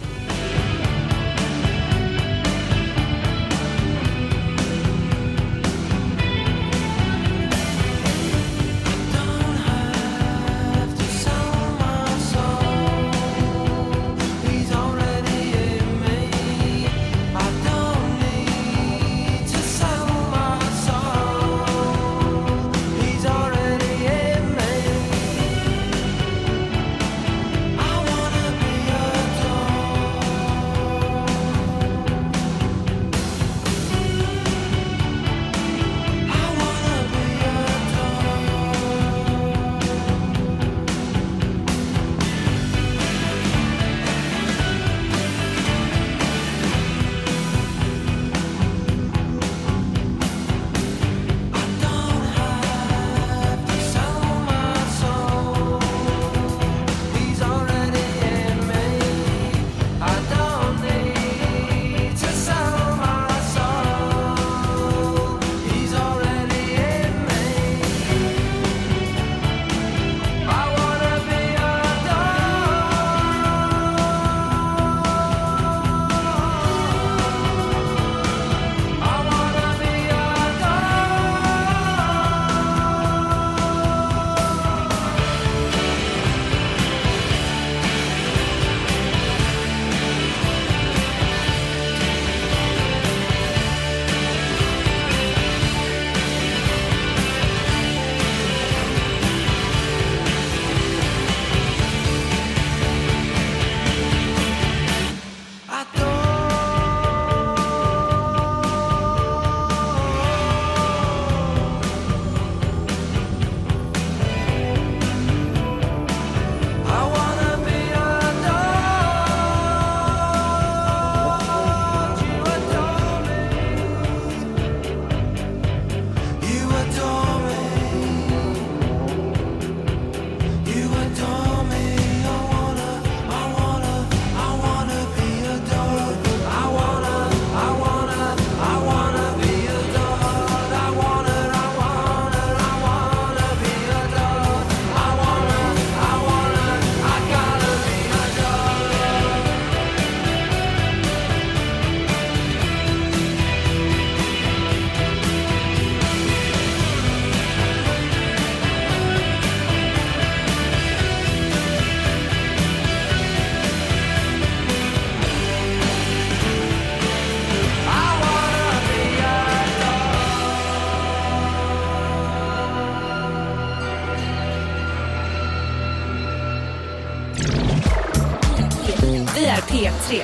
P3.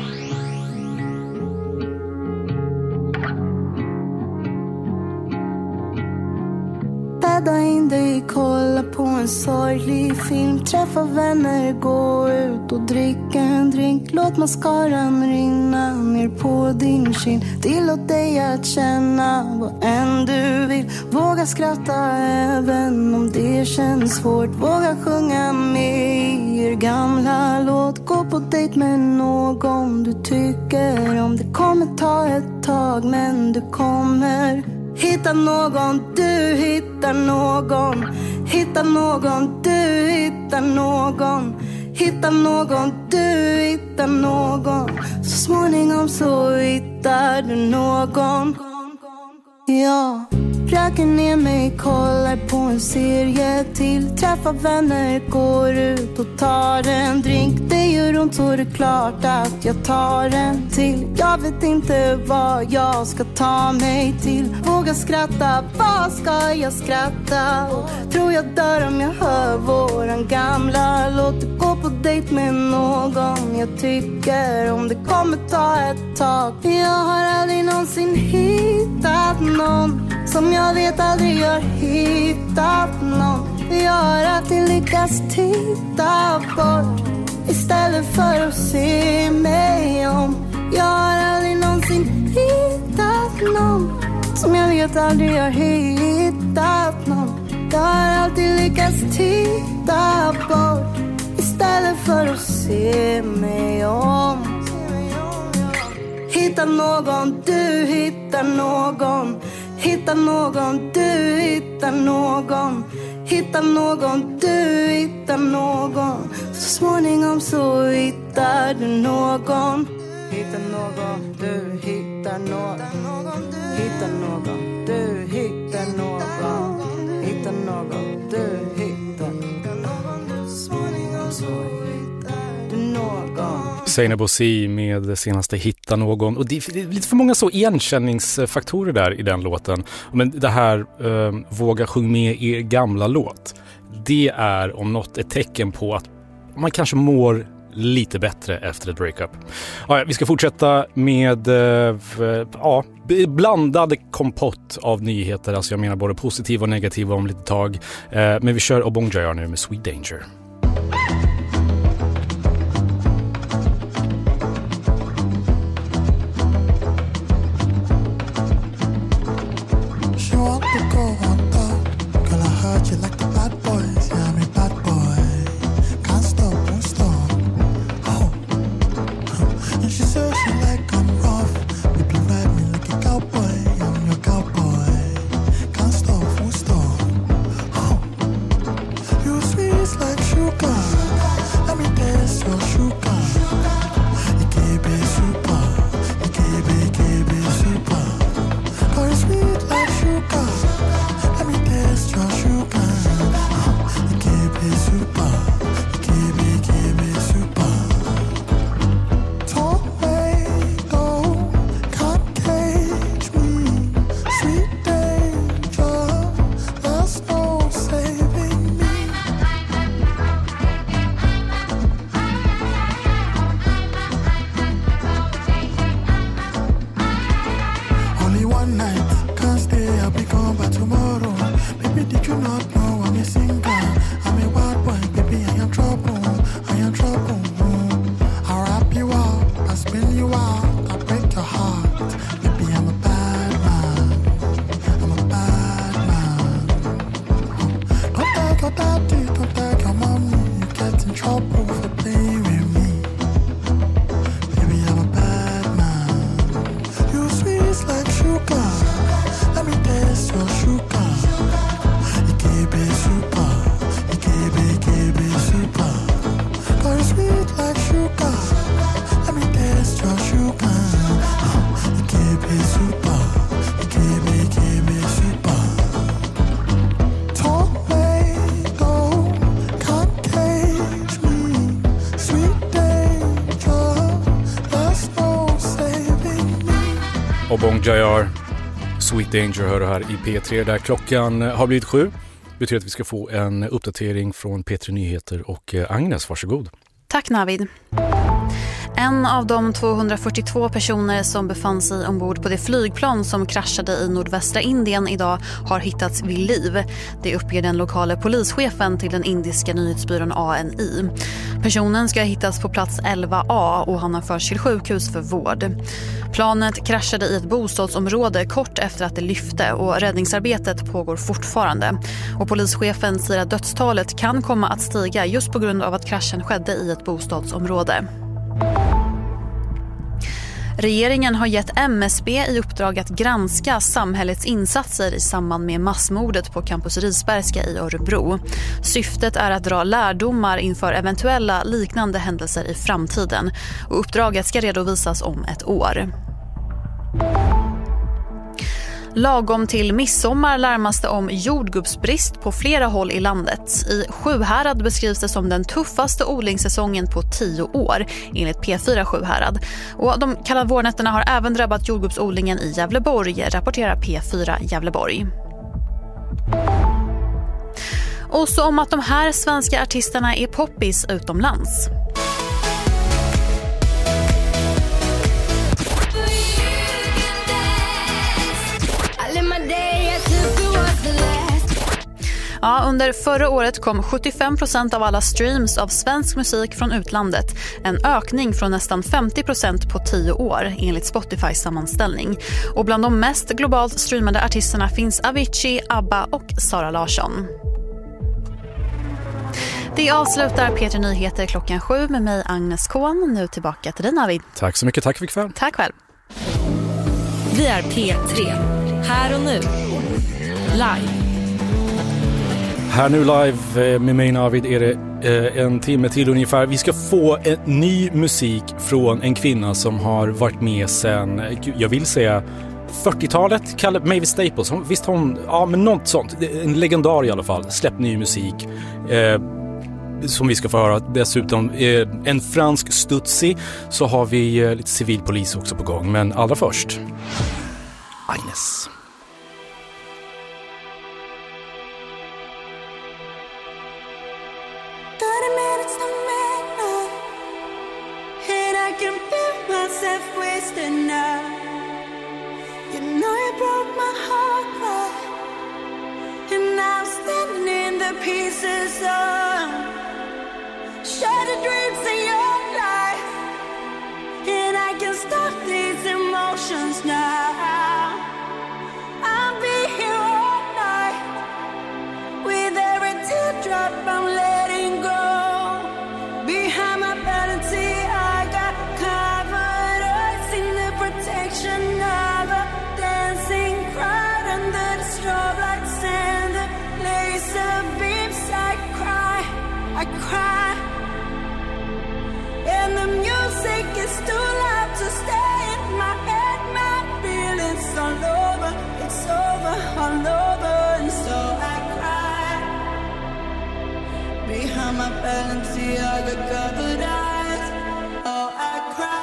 Bädda in dig, kolla på en sorglig film. Träffa vänner, gå ut och dricka en drink. Låt mascaran rinna ner på din kind. Tillåt dig att känna vad än du vill. Våga skratta även om det känns svårt. Våga sjunga med i er gamla låt. Gå på dejt med någon du tycker om. Det kommer ta ett tag men du kommer hitta någon, du hittar någon. Hitta någon, du hittar någon. Hitta någon, du hittar någon. Så småningom så hittar du någon. Ja. röker ner mig, kollar på en serie till. Träffar vänner, går ut och tar en drink. Det gör ont och det är klart att jag tar en till. Jag vet inte vad jag ska ta mig till. Våga skratta, vad ska jag skratta? Tror jag dör om jag hör våran gamla låt. Gå på dejt med någon jag tycker om. Det kommer ta ett tag. Jag har aldrig någonsin hittat någon som jag vet aldrig har hittat någon. Jag har alltid lyckats titta bort istället för att se mig om. Jag har aldrig någonsin hittat någon som jag vet aldrig har hittat någon. Jag har alltid lyckats titta bort istället för att se mig om. Hitta någon, du hittar någon. Hitta någon, du hittar någon. Hitta någon, du hittar någon. Så småningom så hittar du någon. Hitta någon, du hittar någon. Hitta någon, du hittar någon. Hitta någon, du hittar någon. Så småningom så hittar du någon. Zeynep Ossi med det senaste Hitta någon. Och det är lite för många så igenkänningsfaktorer där i den låten. Men det här våga sjunga med er gamla låt. Det är om något ett tecken på att man kanske mår lite bättre efter ett breakup. Ja, vi ska fortsätta med blandad kompott av nyheter. Alltså jag menar både positiva och negativa om lite tag. Men vi kör Obong Jayar nu med Sweet Danger. Obong Jayar, Sweet Danger hör du här i P3 där klockan har blivit 7. Betyder att vi ska få en uppdatering från P3 Nyheter och Agnes, varsågod. Tack Navid. En av de 242 personer som befann sig ombord på det flygplan som kraschade i nordvästra Indien idag har hittats vid liv. Det uppger den lokala polischefen till den indiska nyhetsbyrån ANI. Personen ska hittas på plats 11A och han har förts till sjukhus för vård. Planet kraschade i ett bostadsområde kort efter att det lyfte och räddningsarbetet pågår fortfarande. Och polischefen säger att dödstalet kan komma att stiga just på grund av att kraschen skedde i ett bostadsområde. Regeringen har gett MSB i uppdrag att granska samhällets insatser i samband med massmordet på Campus Risbergska i Örebro. Syftet är att dra lärdomar inför eventuella liknande händelser i framtiden. Och uppdraget ska redovisas om ett år. Lagom till midsommar larmas det om jordgubbsbrist på flera håll i landet. I Sjuhärad beskrivs det som den tuffaste odlingssäsongen på 10 år, enligt P4 Sjuhärad. Och de kalla vårnätterna har även drabbat jordgubbsodlingen i Gävleborg, rapporterar P4 Gävleborg. Och så om att de här svenska artisterna är poppis utomlands. Ja, under förra året kom 75% av alla streams av svensk musik från utlandet. En ökning från nästan 50% på 10 år, enligt Spotifys sammanställning. Och bland de mest globalt streamade artisterna finns Avicii, ABBA och Sara Larsson. Det avslutar P3 Nyheter 7:00 med mig Agnes Kohn. Nu tillbaka till dig, Navid. Tack så mycket, tack för ikväll. Tack själv. Vi är P3, här och nu, live. Här nu live med mig, Navid, är det en timme till ungefär. Vi ska få en ny musik från en kvinna som har varit med sedan, jag vill säga 40-talet, kallar Mavis Staples. Visst hon, ja men något sånt, en legendar i alla fall, släppt ny musik som vi ska få höra. Dessutom en fransk Stutzi, så har vi lite civilpolis också på gång. Men allra först, Agnes. You know you broke my heart, right? And now I'm standing in the pieces of shattered dreams in your life. And I can stop these emotions now. I'll be here all night. With every teardrop I'm letting go. Behind my vanity I got covered up in the protection of a dancing crowd under the strobe lights and the laser beams. I cry, and the music is too loud to stay in my head. My feelings all over, it's over, all over, and so I cry. Behind my fantasy I got covered eyes. Oh, I cry.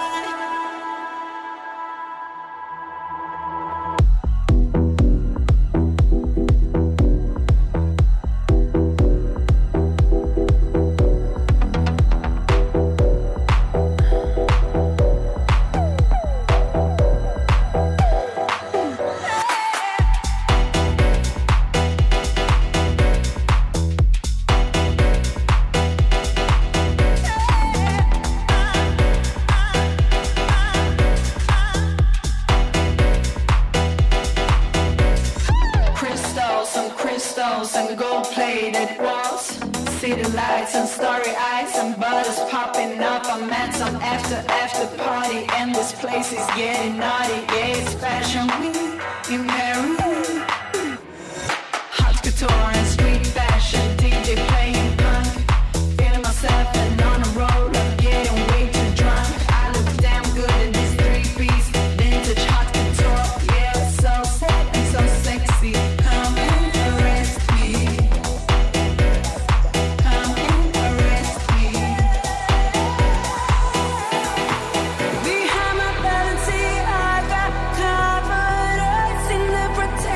And gold-plated walls, city lights and starry eyes and butters popping up. I'm at some after party and this place is getting naughty. Yeah, it's fashion week in Paris. Hot couture and street fashion, DJ playing punk. Feeling myself and on a roll, I'm getting way too drunk. I look damn good in this three-piece vintage hot couture. Yeah, it's so sad and so sexy. Come and arrest me. Come and arrest me. Behind my vanity I got covered up in the protection.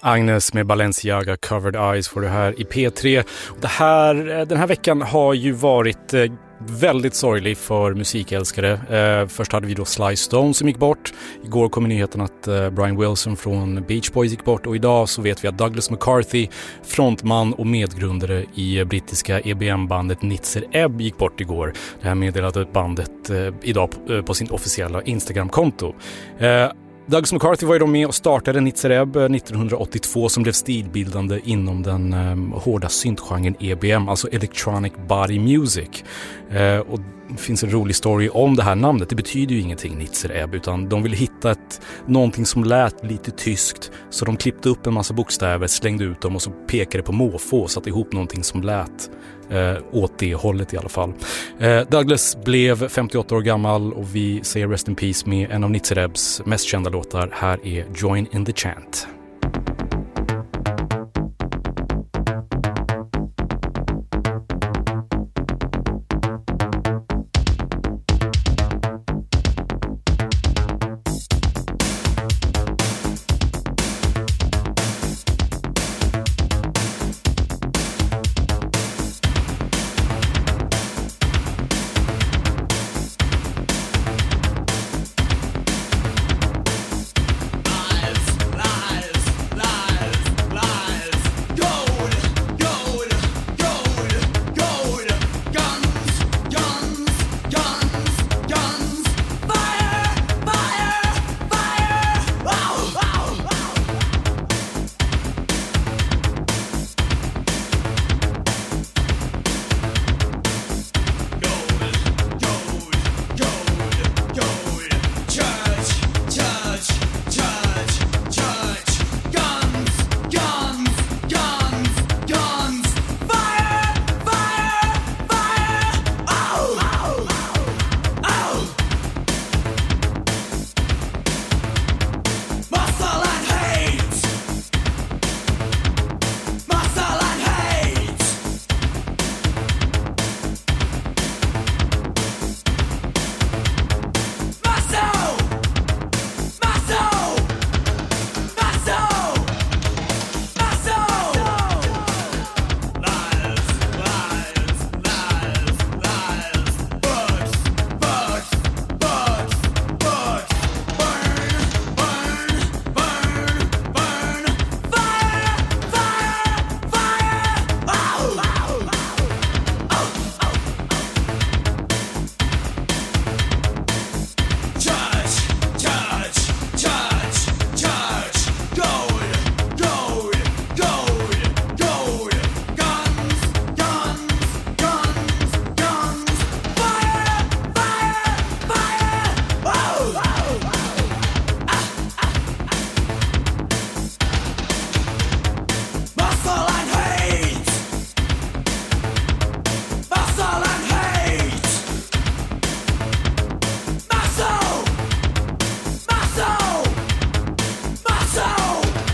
Agnes med Balenciaga Covered Eyes får du här i P3. Den här veckan har ju varit väldigt sorglig för musikälskare. Först hade vi då Sly Stone som gick bort. Igår kom nyheten att Brian Wilson från Beach Boys gick bort. Och idag så vet vi att Douglas McCarthy, frontman och medgrundare i brittiska EBM-bandet Nitzer Ebb, gick bort igår. Det här meddelade bandet idag på sin officiella Instagram-konto. Douglas McCarthy var ju då med och startade Nitzer Ebb 1982 som blev stilbildande inom den hårda syntgenren EBM, alltså Electronic Body Music. Och det finns en rolig story om det här namnet. Det betyder ju ingenting, Nitzer Ebb, utan de ville hitta någonting som lät lite tyskt, så de klippte upp en massa bokstäver, slängde ut dem och så pekade på måfå och satte ihop någonting som lät åt det hållet i alla fall. Douglas blev 58 år gammal och vi säger rest in peace med en av Nitzer Ebbs mest kända låtar. Här är Join in the Chant.